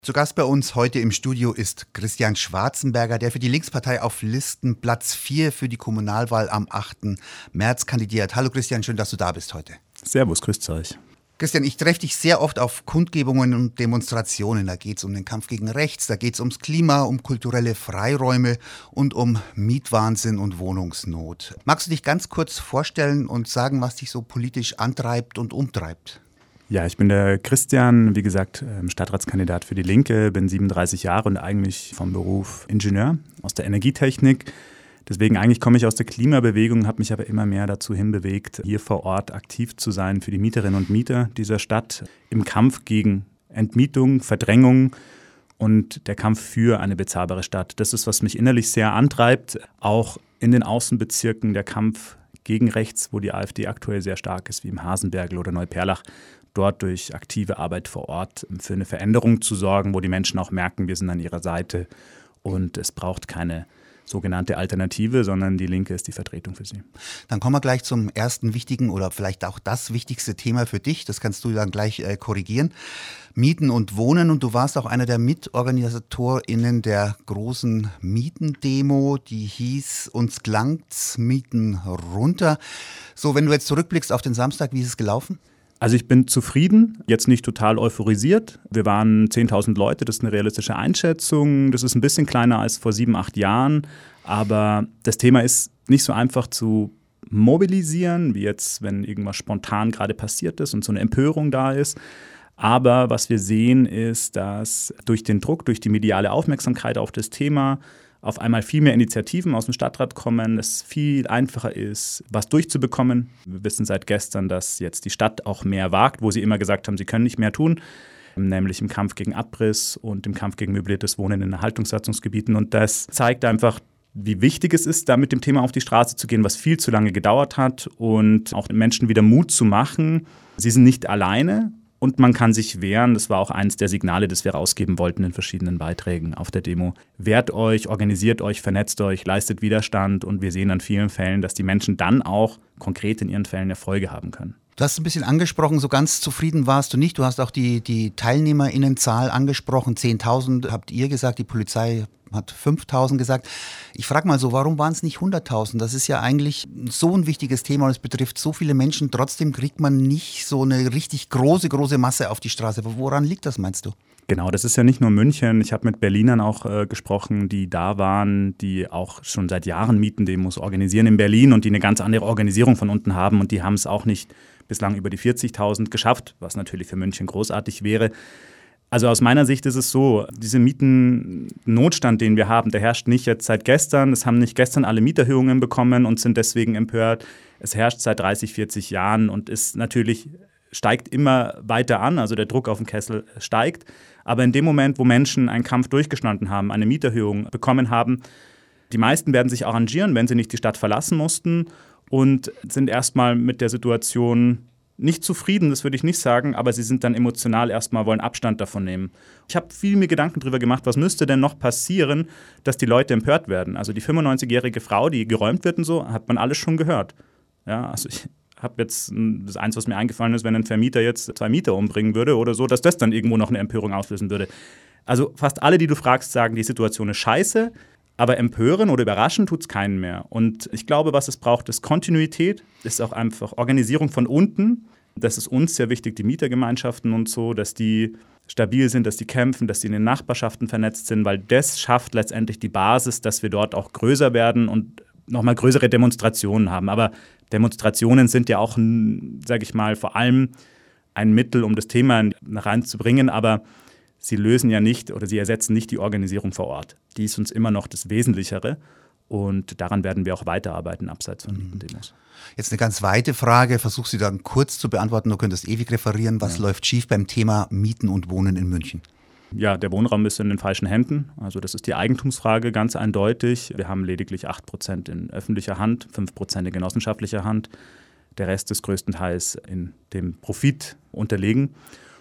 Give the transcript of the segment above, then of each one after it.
Zu Gast bei uns heute im Studio ist Christian Schwarzenberger, der für die Linkspartei auf Listenplatz 4 für die Kommunalwahl am 8. März kandidiert. Hallo Christian, schön, dass du da bist heute. Servus, grüßt euch. Christian, ich treffe dich sehr oft auf Kundgebungen und Demonstrationen. Da geht es um den Kampf gegen rechts, da geht es ums Klima, um kulturelle Freiräume und um Mietwahnsinn und Wohnungsnot. Magst du dich ganz kurz vorstellen und sagen, was dich so politisch antreibt und umtreibt? Ja, ich bin der Christian, wie gesagt, Stadtratskandidat für die Linke, bin 37 Jahre und eigentlich vom Beruf Ingenieur aus der Energietechnik. Deswegen eigentlich komme ich aus der Klimabewegung, habe mich aber immer mehr dazu hinbewegt, hier vor Ort aktiv zu sein für die Mieterinnen und Mieter dieser Stadt im Kampf gegen Entmietung, Verdrängung und der Kampf für eine bezahlbare Stadt. Das ist, was mich innerlich sehr antreibt, auch in den Außenbezirken der Kampf gegen rechts, wo die AfD aktuell sehr stark ist, wie im Hasenbergl oder Neuperlach, dort durch aktive Arbeit vor Ort für eine Veränderung zu sorgen, wo die Menschen auch merken, wir sind an ihrer Seite und es braucht keine sogenannte Alternative, sondern die Linke ist die Vertretung für sie. Dann kommen wir gleich zum ersten wichtigen oder vielleicht auch das wichtigste Thema für dich. Das kannst du dann gleich korrigieren. Mieten und Wohnen. Und du warst auch einer der MitorganisatorInnen der großen Mietendemo, die hieß "Uns gelangt's, Mieten runter". So, wenn du jetzt zurückblickst auf den Samstag, wie ist es gelaufen? Also ich bin zufrieden, jetzt nicht total euphorisiert. Wir waren 10.000 Leute, das ist eine realistische Einschätzung. Das ist ein bisschen kleiner als vor 7, 8 Jahren. Aber das Thema ist nicht so einfach zu mobilisieren, wie jetzt, wenn irgendwas spontan gerade passiert ist und so eine Empörung da ist. Aber was wir sehen, ist, dass durch den Druck, durch die mediale Aufmerksamkeit auf das Thema auf einmal viel mehr Initiativen aus dem Stadtrat kommen, es viel einfacher ist, was durchzubekommen. Wir wissen seit gestern, dass jetzt die Stadt auch mehr wagt, wo sie immer gesagt haben, sie können nicht mehr tun, nämlich im Kampf gegen Abriss und im Kampf gegen möbliertes Wohnen in Erhaltungssatzungsgebieten. Und das zeigt einfach, wie wichtig es ist, da mit dem Thema auf die Straße zu gehen, was viel zu lange gedauert hat und auch den Menschen wieder Mut zu machen. Sie sind nicht alleine. Und man kann sich wehren, das war auch eines der Signale, das wir rausgeben wollten in verschiedenen Beiträgen auf der Demo. Wehrt euch, organisiert euch, vernetzt euch, leistet Widerstand und wir sehen an vielen Fällen, dass die Menschen dann auch konkret in ihren Fällen Erfolge haben können. Du hast ein bisschen angesprochen, so ganz zufrieden warst du nicht. Du hast auch die TeilnehmerInnenzahl angesprochen, 10.000 habt ihr gesagt, die Polizei hat 5.000 gesagt. Ich frage mal so, warum waren es nicht 100.000? Das ist ja eigentlich so ein wichtiges Thema und es betrifft so viele Menschen. Trotzdem kriegt man nicht so eine richtig große Masse auf die Straße. Woran liegt das, meinst du? Genau, das ist ja nicht nur München. Ich habe mit Berlinern auch gesprochen, die da waren, die auch schon seit Jahren Mietendemos organisieren in Berlin und die eine ganz andere Organisierung von unten haben. Und die haben es auch nicht bislang über die 40.000 geschafft, was natürlich für München großartig wäre. Also aus meiner Sicht ist es so, dieser Mietennotstand, den wir haben, der herrscht nicht jetzt seit gestern. Es haben nicht gestern alle Mieterhöhungen bekommen und sind deswegen empört. Es herrscht seit 30, 40 Jahren und ist natürlich, steigt immer weiter an, also der Druck auf den Kessel steigt. Aber in dem Moment, wo Menschen einen Kampf durchgestanden haben, eine Mieterhöhung bekommen haben, die meisten werden sich arrangieren, wenn sie nicht die Stadt verlassen mussten und sind erstmal mit der Situation nicht zufrieden, das würde ich nicht sagen, aber sie sind dann emotional erstmal, wollen Abstand davon nehmen. Ich habe viel mir Gedanken darüber gemacht, was müsste denn noch passieren, dass die Leute empört werden. Also die 95-jährige Frau, die geräumt wird und so, hat man alles schon gehört. Ja, also ich habe jetzt, das eins, was mir eingefallen ist, wenn ein Vermieter jetzt 2 Mieter umbringen würde oder so, dass das dann irgendwo noch eine Empörung auslösen würde. Also fast alle, die du fragst, sagen, die Situation ist scheiße, aber empören oder überraschen tut es keinen mehr. Und ich glaube, was es braucht, ist Kontinuität, ist auch einfach Organisierung von unten. Das ist uns sehr wichtig, die Mietergemeinschaften und so, dass die stabil sind, dass die kämpfen, dass die in den Nachbarschaften vernetzt sind, weil das schafft letztendlich die Basis, dass wir dort auch größer werden und nochmal größere Demonstrationen haben. Aber Demonstrationen sind ja auch, sage ich mal, vor allem ein Mittel, um das Thema reinzubringen, aber sie lösen ja nicht oder sie ersetzen nicht die Organisierung vor Ort. Die ist uns immer noch das Wesentlichere und daran werden wir auch weiterarbeiten, abseits von Mietendemos. Jetzt eine ganz weite Frage, versuch sie dann kurz zu beantworten, du könntest ewig referieren. Was läuft schief beim Thema Mieten und Wohnen in München? Ja, der Wohnraum ist in den falschen Händen. Also das ist die Eigentumsfrage ganz eindeutig. Wir haben lediglich 8% in öffentlicher Hand, 5% in genossenschaftlicher Hand. Der Rest ist größtenteils in dem Profit unterlegen.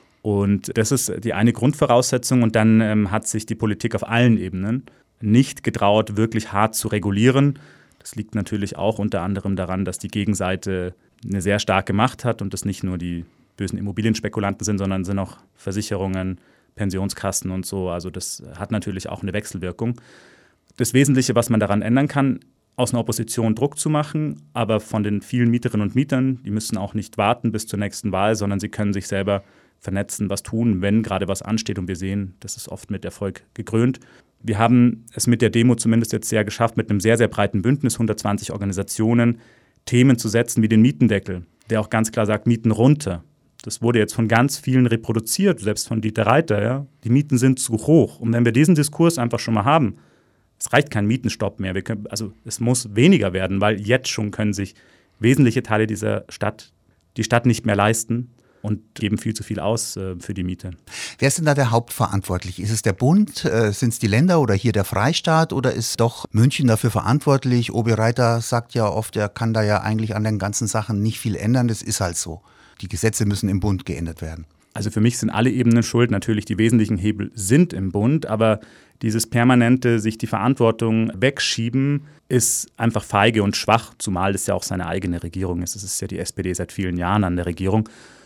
Und das ist die eine Grundvoraussetzung. Und dann hat sich die Politik auf allen Ebenen nicht getraut, wirklich hart zu regulieren. Das liegt natürlich auch unter anderem daran, dass die Gegenseite eine sehr starke Macht hat und das nicht nur die bösen Immobilienspekulanten sind, sondern sind auch Versicherungen, Pensionskassen und so. Also das hat natürlich auch eine Wechselwirkung. Das Wesentliche, was man daran ändern kann, aus einer Opposition Druck zu machen, aber von den vielen Mieterinnen und Mietern, die müssen auch nicht warten bis zur nächsten Wahl, sondern sie können sich selber vernetzen, was tun, wenn gerade was ansteht. Und wir sehen, das ist oft mit Erfolg gekrönt. Wir haben es mit der Demo zumindest jetzt sehr geschafft, mit einem sehr, sehr breiten Bündnis, 120 Organisationen, Themen zu setzen wie den Mietendeckel, der auch ganz klar sagt, Mieten runter. Das wurde jetzt von ganz vielen reproduziert, selbst von Dieter Reiter. Ja? Die Mieten sind zu hoch. Und wenn wir diesen Diskurs einfach schon mal haben, es reicht kein Mietenstopp mehr. Es muss weniger werden, weil jetzt schon können sich wesentliche Teile dieser Stadt die Stadt nicht mehr leisten und geben viel zu viel aus für die Miete. Wer ist denn da der Hauptverantwortliche? Ist es der Bund, sind es die Länder oder hier der Freistaat oder ist doch München dafür verantwortlich? Obi Reiter sagt ja oft, er kann da ja eigentlich an den ganzen Sachen nicht viel ändern. Das ist halt so. Die Gesetze müssen im Bund geändert werden. Also für mich sind alle Ebenen schuld. Natürlich, die wesentlichen Hebel sind im Bund, aber dieses permanente sich die Verantwortung wegschieben ist einfach feige und schwach, zumal es ja auch seine eigene Regierung ist. Es ist ja die SPD seit vielen Jahren an der Regierung.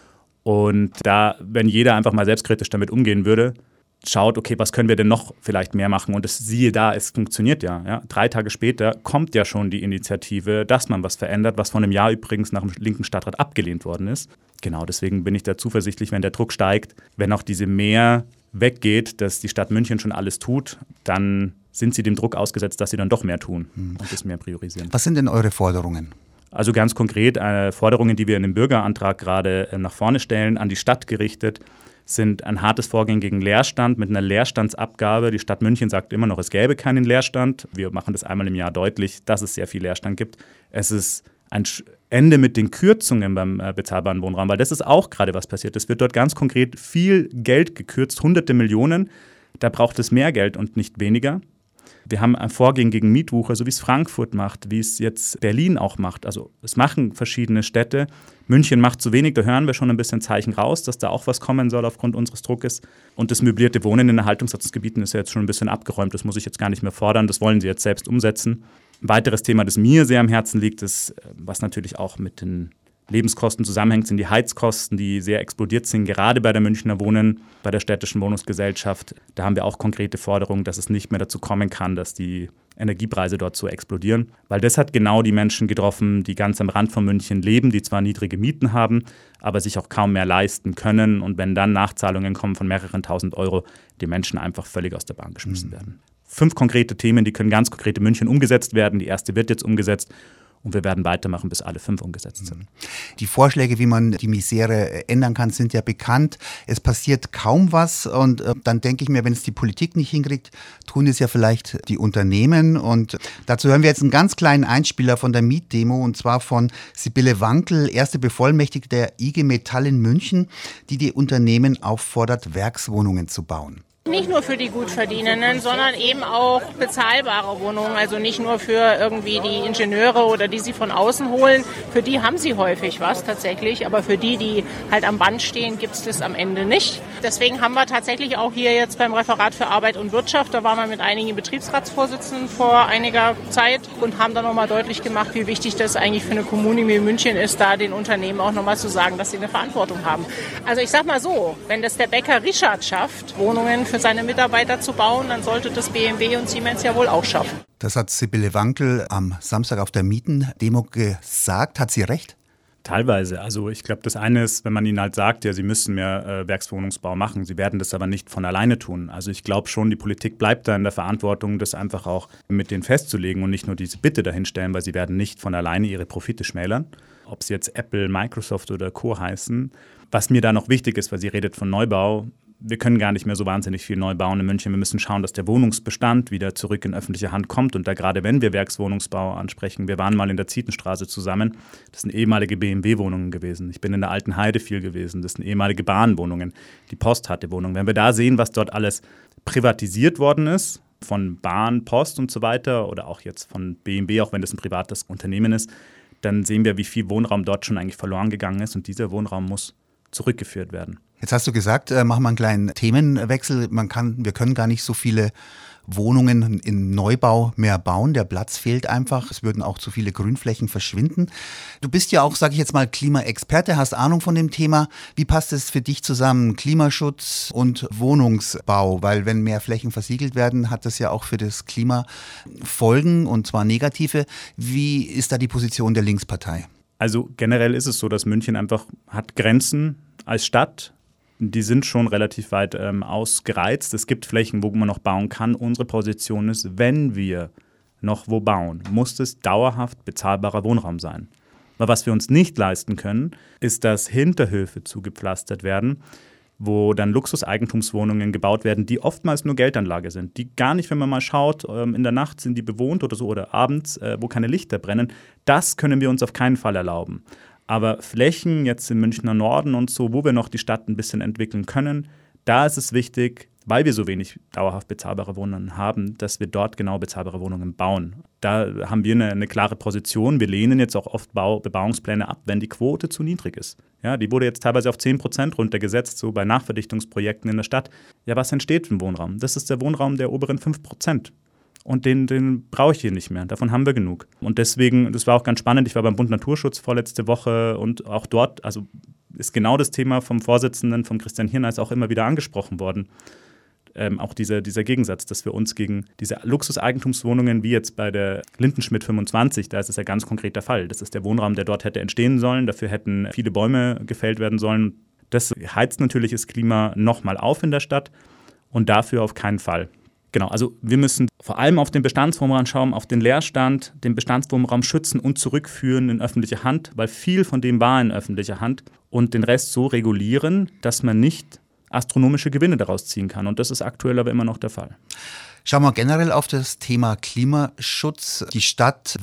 Und da, wenn jeder einfach mal selbstkritisch damit umgehen würde, schaut, okay, was können wir denn noch vielleicht mehr machen? Und siehe da, es funktioniert ja. 3 Tage später kommt ja schon die Initiative, dass man was verändert, was vor einem Jahr übrigens nach dem linken Stadtrat abgelehnt worden ist. Genau, deswegen bin ich da zuversichtlich, wenn der Druck steigt, wenn auch diese Mehr weggeht, dass die Stadt München schon alles tut, dann sind sie dem Druck ausgesetzt, dass sie dann doch mehr tun und das mehr priorisieren. Was sind denn eure Forderungen? Also ganz konkret, Forderungen, die wir in dem Bürgerantrag gerade nach vorne stellen, an die Stadt gerichtet, sind ein hartes Vorgehen gegen Leerstand mit einer Leerstandsabgabe. Die Stadt München sagt immer noch, es gäbe keinen Leerstand. Wir machen das einmal im Jahr deutlich, dass es sehr viel Leerstand gibt. Es ist ein Ende mit den Kürzungen beim bezahlbaren Wohnraum, weil das ist auch gerade was passiert. Es wird dort ganz konkret viel Geld gekürzt, hunderte Millionen. Da braucht es mehr Geld und nicht weniger. Wir haben ein Vorgehen gegen Mietwucher, so wie es Frankfurt macht, wie es jetzt Berlin auch macht. Also es machen verschiedene Städte. München macht zu wenig, da hören wir schon ein bisschen Zeichen raus, dass da auch was kommen soll aufgrund unseres Druckes. Und das möblierte Wohnen in Erhaltungssatzgebieten ist ja jetzt schon ein bisschen abgeräumt. Das muss ich jetzt gar nicht mehr fordern, das wollen sie jetzt selbst umsetzen. Ein weiteres Thema, das mir sehr am Herzen liegt, ist, was natürlich auch mit den Lebenskosten zusammenhängt, sind die Heizkosten, die sehr explodiert sind, gerade bei der Münchner Wohnen, bei der städtischen Wohnungsgesellschaft. Da haben wir auch konkrete Forderungen, dass es nicht mehr dazu kommen kann, dass die Energiepreise dort so explodieren. Weil das hat genau die Menschen getroffen, die ganz am Rand von München leben, die zwar niedrige Mieten haben, aber sich auch kaum mehr leisten können. Und wenn dann Nachzahlungen kommen von mehreren tausend Euro, die Menschen einfach völlig aus der Bahn geschmissen werden. 5 konkrete Themen, die können ganz konkret in München umgesetzt werden. Die erste wird jetzt umgesetzt. Und wir werden weitermachen, bis alle 5 umgesetzt sind. Die Vorschläge, wie man die Misere ändern kann, sind ja bekannt. Es passiert kaum was. Und dann denke ich mir, wenn es die Politik nicht hinkriegt, tun es ja vielleicht die Unternehmen. Und dazu hören wir jetzt einen ganz kleinen Einspieler von der Mietdemo, und zwar von Sibylle Wankel, erste Bevollmächtigte der IG Metall in München, die Unternehmen auffordert, Werkswohnungen zu bauen. Nicht nur für die Gutverdienenden, sondern eben auch bezahlbare Wohnungen. Also nicht nur für irgendwie die Ingenieure oder die sie von außen holen. Für die haben sie häufig was tatsächlich. Aber für die, die halt am Band stehen, gibt es das am Ende nicht. Deswegen haben wir tatsächlich auch hier jetzt beim Referat für Arbeit und Wirtschaft, da waren wir mit einigen Betriebsratsvorsitzenden vor einiger Zeit und haben dann nochmal deutlich gemacht, wie wichtig das eigentlich für eine Kommune wie München ist, da den Unternehmen auch nochmal zu sagen, dass sie eine Verantwortung haben. Also ich sag mal so, wenn das der Bäcker Richard schafft, Wohnungen für seine Mitarbeiter zu bauen, dann sollte das BMW und Siemens ja wohl auch schaffen. Das hat Sibylle Wankel am Samstag auf der Mietendemo gesagt. Hat sie recht? Teilweise. Also ich glaube, das eine ist, wenn man ihnen halt sagt, ja, sie müssen mehr Werkswohnungsbau machen. Sie werden das aber nicht von alleine tun. Also ich glaube schon, die Politik bleibt da in der Verantwortung, das einfach auch mit denen festzulegen und nicht nur diese Bitte dahinstellen, weil sie werden nicht von alleine ihre Profite schmälern. Ob sie jetzt Apple, Microsoft oder Co. heißen. Was mir da noch wichtig ist, weil sie redet von Neubau, wir können gar nicht mehr so wahnsinnig viel neu bauen in München. Wir müssen schauen, dass der Wohnungsbestand wieder zurück in öffentliche Hand kommt. Und da gerade, wenn wir Werkswohnungsbau ansprechen, wir waren mal in der Zietenstraße zusammen, das sind ehemalige BMW-Wohnungen gewesen. Ich bin in der Alten Heide viel gewesen, das sind ehemalige Bahnwohnungen. Die Post hatte Wohnungen. Wenn wir da sehen, was dort alles privatisiert worden ist, von Bahn, Post und so weiter oder auch jetzt von BMW, auch wenn das ein privates Unternehmen ist, dann sehen wir, wie viel Wohnraum dort schon eigentlich verloren gegangen ist. Und dieser Wohnraum muss zurückgeführt werden. Jetzt hast du gesagt, machen wir einen kleinen Themenwechsel. Wir können gar nicht so viele Wohnungen in Neubau mehr bauen. Der Platz fehlt einfach. Es würden auch zu viele Grünflächen verschwinden. Du bist ja auch, sage ich jetzt mal, Klimaexperte, hast Ahnung von dem Thema. Wie passt es für dich zusammen, Klimaschutz und Wohnungsbau? Weil wenn mehr Flächen versiegelt werden, hat das ja auch für das Klima Folgen, und zwar negative. Wie ist da die Position der Linkspartei? Also generell ist es so, dass München einfach hat Grenzen als Stadt. Die sind schon relativ weit ausgereizt. Es gibt Flächen, wo man noch bauen kann. Unsere Position ist, wenn wir noch wo bauen, muss es dauerhaft bezahlbarer Wohnraum sein. Aber was wir uns nicht leisten können, ist, dass Hinterhöfe zugepflastert werden, wo dann Luxuseigentumswohnungen gebaut werden, die oftmals nur Geldanlage sind, die gar nicht, wenn man mal schaut, in der Nacht sind die bewohnt oder so oder abends, wo keine Lichter brennen. Das können wir uns auf keinen Fall erlauben. Aber Flächen jetzt im Münchner Norden und so, wo wir noch die Stadt ein bisschen entwickeln können, da ist es wichtig, weil wir so wenig dauerhaft bezahlbare Wohnungen haben, dass wir dort genau bezahlbare Wohnungen bauen. Da haben wir eine klare Position. Wir lehnen jetzt auch oft Bebauungspläne ab, wenn die Quote zu niedrig ist. Ja, die wurde jetzt teilweise auf 10% runtergesetzt, so bei Nachverdichtungsprojekten in der Stadt. Ja, was entsteht für ein Wohnraum? Das ist der Wohnraum der oberen 5%. Und den brauche ich hier nicht mehr. Davon haben wir genug. Und deswegen, das war auch ganz spannend, ich war beim Bund Naturschutz vorletzte Woche und auch dort, also ist genau das Thema vom Vorsitzenden, vom Christian Hirneis, auch immer wieder angesprochen worden. Auch dieser Gegensatz, dass wir uns gegen diese Luxuseigentumswohnungen, wie jetzt bei der Lindenschmidt 25, da ist es ja ganz konkret der Fall. Das ist der Wohnraum, der dort hätte entstehen sollen. Dafür hätten viele Bäume gefällt werden sollen. Das heizt natürlich das Klima nochmal auf in der Stadt und dafür auf keinen Fall. Genau, also wir müssen vor allem auf den Bestandswohnraum schauen, auf den Leerstand, den Bestandswohnraum schützen und zurückführen in öffentliche Hand, weil viel von dem war in öffentlicher Hand, und den Rest so regulieren, dass man nicht astronomische Gewinne daraus ziehen kann. Und das ist aktuell aber immer noch der Fall. Schauen wir generell auf das Thema Klimaschutz. Die Stadt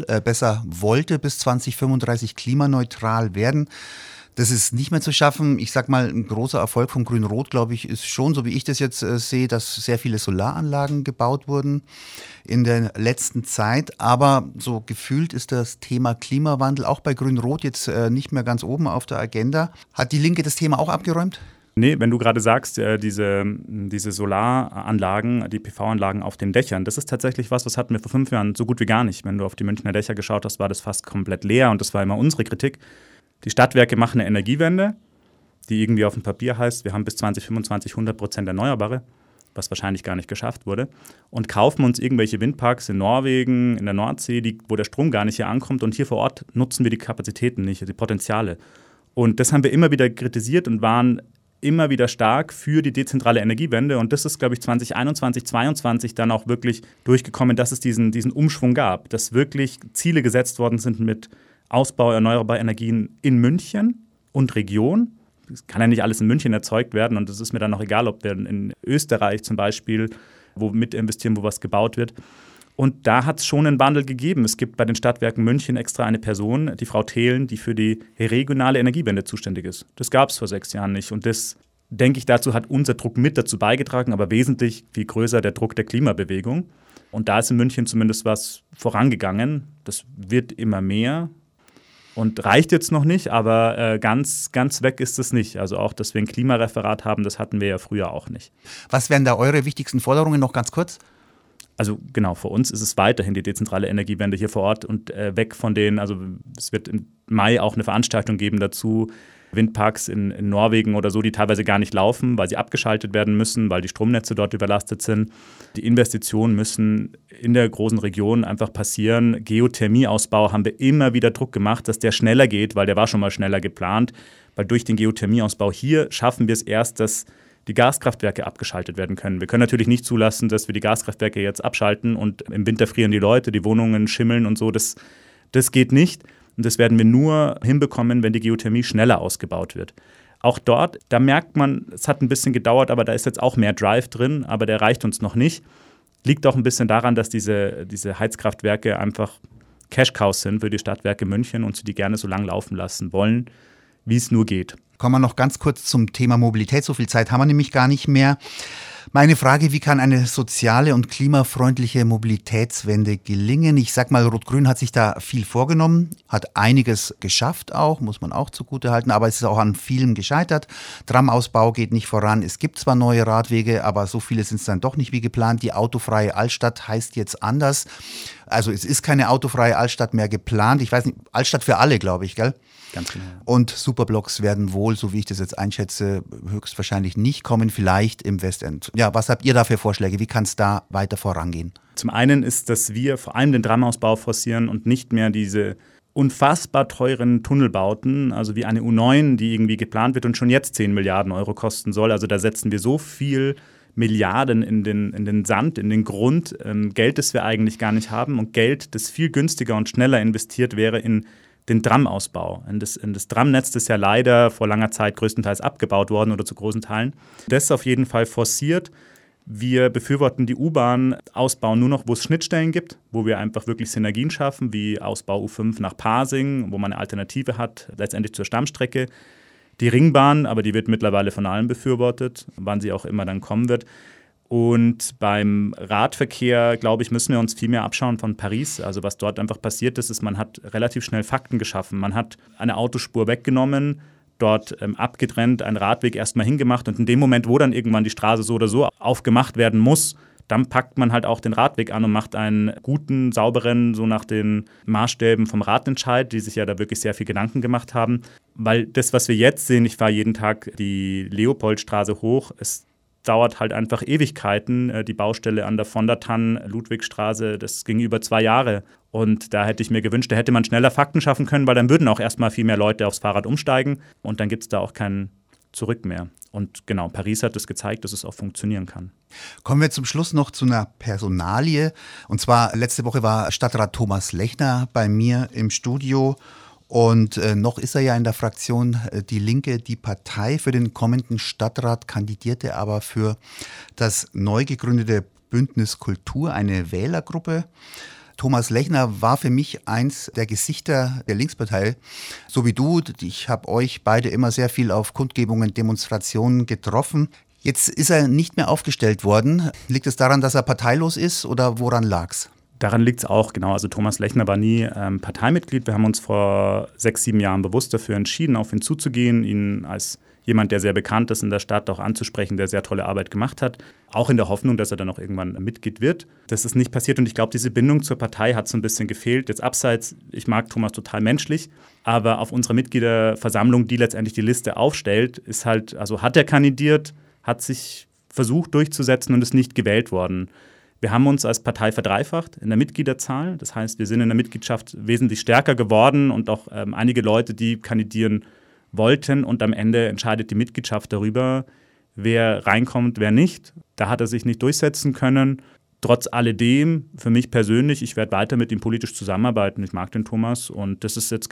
wollte bis 2035 klimaneutral werden. Das ist nicht mehr zu schaffen. Ich sag mal, ein großer Erfolg von Grün-Rot, glaube ich, ist schon, so wie ich das jetzt sehe, dass sehr viele Solaranlagen gebaut wurden in der letzten Zeit. Aber so gefühlt ist das Thema Klimawandel auch bei Grün-Rot jetzt nicht mehr ganz oben auf der Agenda. Hat die Linke das Thema auch abgeräumt? Nee, wenn du gerade sagst, diese Solaranlagen, die PV-Anlagen auf den Dächern, das ist tatsächlich was hatten wir vor 5 Jahren so gut wie gar nicht. Wenn du auf die Münchner Dächer geschaut hast, war das fast komplett leer, und das war immer unsere Kritik. Die Stadtwerke machen eine Energiewende, die irgendwie auf dem Papier heißt, wir haben bis 2025 100% Erneuerbare, was wahrscheinlich gar nicht geschafft wurde, und kaufen uns irgendwelche Windparks in Norwegen, in der Nordsee, wo der Strom gar nicht hier ankommt, und hier vor Ort nutzen wir die Kapazitäten nicht, die Potenziale. Und das haben wir immer wieder kritisiert und waren immer wieder stark für die dezentrale Energiewende, und das ist, glaube ich, 2021, 2022 dann auch wirklich durchgekommen, dass es diesen Umschwung gab, dass wirklich Ziele gesetzt worden sind mit Ausbau erneuerbarer Energien in München und Region. Es kann ja nicht alles in München erzeugt werden, und es ist mir dann auch egal, ob wir in Österreich zum Beispiel wo mit investieren, wo was gebaut wird. Und da hat es schon einen Wandel gegeben. Es gibt bei den Stadtwerken München extra eine Person, die Frau Thelen, die für die regionale Energiewende zuständig ist. Das gab es vor 6 Jahren nicht. Und das, denke ich, dazu hat unser Druck mit dazu beigetragen, aber wesentlich viel größer der Druck der Klimabewegung. Und da ist in München zumindest was vorangegangen. Das wird immer mehr und reicht jetzt noch nicht, aber ganz weg ist es nicht. Also auch, dass wir ein Klimareferat haben, das hatten wir ja früher auch nicht. Was wären da eure wichtigsten Forderungen, noch ganz kurz? Also genau, für uns ist es weiterhin die dezentrale Energiewende hier vor Ort und weg von also es wird im Mai auch eine Veranstaltung geben dazu, Windparks in Norwegen oder so, die teilweise gar nicht laufen, weil sie abgeschaltet werden müssen, weil die Stromnetze dort überlastet sind. Die Investitionen müssen in der großen Region einfach passieren. Geothermieausbau haben wir immer wieder Druck gemacht, dass der schneller geht, weil der war schon mal schneller geplant. Weil durch den Geothermieausbau hier schaffen wir es erst, dass die Gaskraftwerke abgeschaltet werden können. Wir können natürlich nicht zulassen, dass wir die Gaskraftwerke jetzt abschalten und im Winter frieren die Leute, die Wohnungen schimmeln und so. Das geht nicht. Und das werden wir nur hinbekommen, wenn die Geothermie schneller ausgebaut wird. Auch dort, da merkt man, es hat ein bisschen gedauert, aber da ist jetzt auch mehr Drive drin, aber der reicht uns noch nicht. Liegt auch ein bisschen daran, dass diese Heizkraftwerke einfach Cash-Cows sind für die Stadtwerke München und sie die gerne so lang laufen lassen wollen, wie es nur geht. Kommen wir noch ganz kurz zum Thema Mobilität. So viel Zeit haben wir nämlich gar nicht mehr. Meine Frage, wie kann eine soziale und klimafreundliche Mobilitätswende gelingen? Ich sag mal, Rot-Grün hat sich da viel vorgenommen, hat einiges geschafft auch, muss man auch zugutehalten, aber es ist auch an vielem gescheitert. Tramausbau geht nicht voran. Es gibt zwar neue Radwege, aber so viele sind es dann doch nicht wie geplant. Die autofreie Altstadt heißt jetzt anders. Also es ist keine autofreie Altstadt mehr geplant. Ich weiß nicht, Altstadt für alle, glaube ich, gell? Ganz genau. Und Superblocks werden wohl, so wie ich das jetzt einschätze, höchstwahrscheinlich nicht kommen, vielleicht im Westend. Ja, was habt ihr da für Vorschläge? Wie kann es da weiter vorangehen? Zum einen ist, dass wir vor allem den Tramausbau forcieren und nicht mehr diese unfassbar teuren Tunnelbauten, also wie eine U9, die irgendwie geplant wird und schon jetzt 10 Milliarden Euro kosten soll. Also da setzen wir so viel Milliarden in den Sand, in den Grund, Geld, das wir eigentlich gar nicht haben und Geld, das viel günstiger und schneller investiert wäre in den Tramausbau, in das Tramnetz, das ja leider vor langer Zeit größtenteils abgebaut worden oder zu großen Teilen. Das ist auf jeden Fall forciert. Wir befürworten die U-Bahn-Ausbau nur noch, wo es Schnittstellen gibt, wo wir einfach wirklich Synergien schaffen, wie Ausbau U5 nach Pasing, wo man eine Alternative hat, letztendlich zur Stammstrecke. Die Ringbahn, aber die wird mittlerweile von allen befürwortet, wann sie auch immer dann kommen wird. Und beim Radverkehr, glaube ich, müssen wir uns viel mehr abschauen von Paris. Also was dort einfach passiert ist, man hat relativ schnell Fakten geschaffen. Man hat eine Autospur weggenommen, dort abgetrennt, einen Radweg erstmal hingemacht. Und in dem Moment, wo dann irgendwann die Straße so oder so aufgemacht werden muss, dann packt man halt auch den Radweg an und macht einen guten, sauberen, so nach den Maßstäben vom Ratentscheid, die sich ja da wirklich sehr viel Gedanken gemacht haben. Weil das, was wir jetzt sehen, ich fahre jeden Tag die Leopoldstraße hoch, es dauert halt einfach Ewigkeiten. Die Baustelle an der von der Tann-Ludwigstraße, das ging über 2 Jahre. Und da hätte ich mir gewünscht, da hätte man schneller Fakten schaffen können, weil dann würden auch erstmal viel mehr Leute aufs Fahrrad umsteigen. Und dann gibt es da auch kein Zurück mehr. Und genau, Paris hat es gezeigt, dass es auch funktionieren kann. Kommen wir zum Schluss noch zu einer Personalie. Und zwar letzte Woche war Stadtrat Thomas Lechner bei mir im Studio. Und noch ist er ja in der Fraktion Die Linke, die Partei. Für den kommenden Stadtrat kandidierte aber für das neu gegründete Bündnis Kultur, eine Wählergruppe. Thomas Lechner war für mich eins der Gesichter der Linkspartei, so wie du. Ich habe euch beide immer sehr viel auf Kundgebungen, Demonstrationen getroffen. Jetzt ist er nicht mehr aufgestellt worden. Liegt es daran, dass er parteilos ist oder woran lag's? Daran liegt es auch, genau. Also Thomas Lechner war nie Parteimitglied. Wir haben uns vor 6, 7 Jahren bewusst dafür entschieden, auf ihn zuzugehen, ihn als jemand, der sehr bekannt ist in der Stadt, auch anzusprechen, der sehr tolle Arbeit gemacht hat. Auch in der Hoffnung, dass er dann auch irgendwann Mitglied wird. Das ist nicht passiert und ich glaube, diese Bindung zur Partei hat so ein bisschen gefehlt. Jetzt abseits, ich mag Thomas total menschlich, aber auf unserer Mitgliederversammlung, die letztendlich die Liste aufstellt, ist halt, also hat er kandidiert, hat sich versucht durchzusetzen und ist nicht gewählt worden. Wir haben uns als Partei verdreifacht in der Mitgliederzahl. Das heißt, wir sind in der Mitgliedschaft wesentlich stärker geworden und auch einige Leute, die kandidieren wollten. Und am Ende entscheidet die Mitgliedschaft darüber, wer reinkommt, wer nicht. Da hat er sich nicht durchsetzen können. Trotz alledem, für mich persönlich, ich werde weiter mit ihm politisch zusammenarbeiten. Ich mag den Thomas und das ist jetzt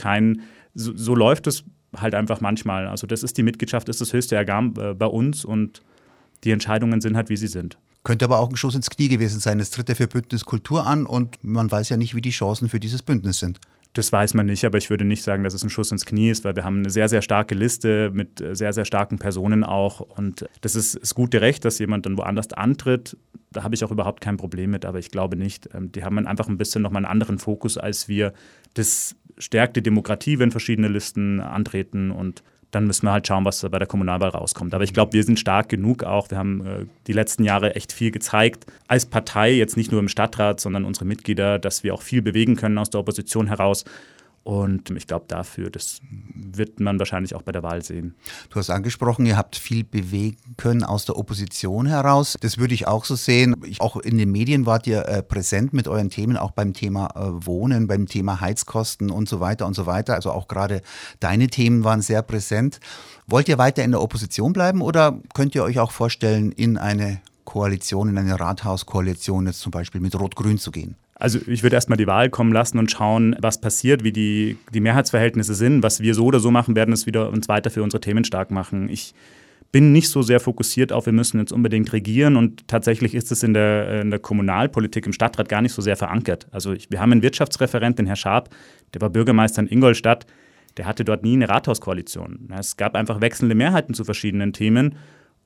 so läuft es halt einfach manchmal. Also das ist die Mitgliedschaft, ist das höchste Organ bei uns und die Entscheidungen sind halt, wie sie sind. Könnte aber auch ein Schuss ins Knie gewesen sein. Es tritt ja für Bündnis Kultur an und man weiß ja nicht, wie die Chancen für dieses Bündnis sind. Das weiß man nicht, aber ich würde nicht sagen, dass es ein Schuss ins Knie ist, weil wir haben eine sehr, sehr starke Liste mit sehr, sehr starken Personen auch. Und das ist das gute Recht, dass jemand dann woanders antritt. Da habe ich auch überhaupt kein Problem mit, aber ich glaube nicht. Die haben einfach ein bisschen nochmal einen anderen Fokus als wir. Das stärkt die Demokratie, wenn verschiedene Listen antreten und dann müssen wir halt schauen, was bei der Kommunalwahl rauskommt. Aber ich glaube, wir sind stark genug auch. Wir haben die letzten Jahre echt viel gezeigt. Als Partei, jetzt nicht nur im Stadtrat, sondern unsere Mitglieder, dass wir auch viel bewegen können aus der Opposition heraus. Und ich glaube dafür, das wird man wahrscheinlich auch bei der Wahl sehen. Du hast angesprochen, ihr habt viel bewegen können aus der Opposition heraus. Das würde ich auch so sehen. Auch in den Medien wart ihr präsent mit euren Themen, auch beim Thema Wohnen, beim Thema Heizkosten und so weiter und so weiter. Also auch gerade deine Themen waren sehr präsent. Wollt ihr weiter in der Opposition bleiben oder könnt ihr euch auch vorstellen, in eine Koalition, in eine Rathauskoalition jetzt zum Beispiel mit Rot-Grün zu gehen? Also ich würde erstmal die Wahl kommen lassen und schauen, was passiert, wie die Mehrheitsverhältnisse sind. Was wir so oder so machen werden, ist wieder uns weiter für unsere Themen stark machen. Ich bin nicht so sehr fokussiert auf, wir müssen jetzt unbedingt regieren und tatsächlich ist es in der Kommunalpolitik im Stadtrat gar nicht so sehr verankert. Also wir haben einen Wirtschaftsreferent, den Herr Schaap, der war Bürgermeister in Ingolstadt, der hatte dort nie eine Rathauskoalition. Es gab einfach wechselnde Mehrheiten zu verschiedenen Themen.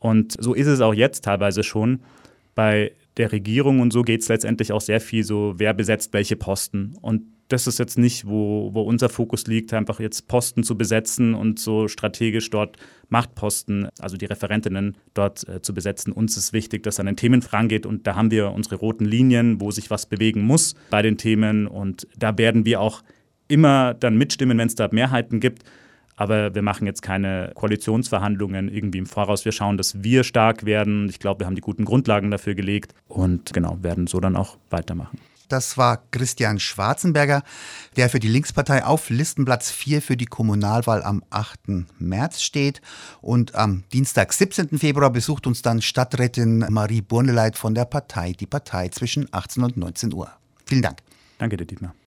Und so ist es auch jetzt teilweise schon. Bei der Regierung und so geht es letztendlich auch sehr viel so, wer besetzt welche Posten. Und das ist jetzt nicht, wo unser Fokus liegt, einfach jetzt Posten zu besetzen und so strategisch dort Machtposten, also die Referentinnen dort zu besetzen. Uns ist wichtig, dass an den Themen vorangeht und da haben wir unsere roten Linien, wo sich was bewegen muss bei den Themen und da werden wir auch immer dann mitstimmen, wenn es da Mehrheiten gibt. Aber wir machen jetzt keine Koalitionsverhandlungen irgendwie im Voraus. Wir schauen, dass wir stark werden. Ich glaube, wir haben die guten Grundlagen dafür gelegt und genau, werden so dann auch weitermachen. Das war Christian Schwarzenberger, der für die Linkspartei auf Listenplatz 4 für die Kommunalwahl am 8. März steht. Und am Dienstag, 17. Februar, besucht uns dann Stadträtin Marie Burneleit von der Partei, die Partei zwischen 18 und 19 Uhr. Vielen Dank. Danke dir, Dietmar.